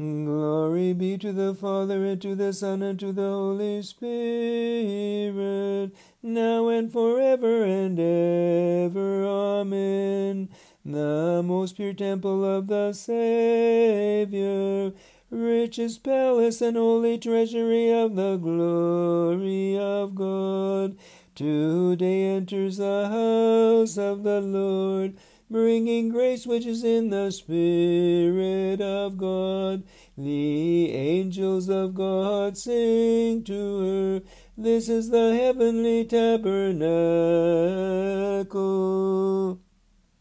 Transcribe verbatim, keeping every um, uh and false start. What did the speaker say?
Glory be to the Father, and to the Son, and to the Holy Spirit, now and forever and ever. Amen. The most pure temple of the Saviour, richest palace and holy treasury of the glory of God, today enters the house of the Lord, bringing grace which is in the Spirit of God. The angels of God sing to her. This is the heavenly tabernacle.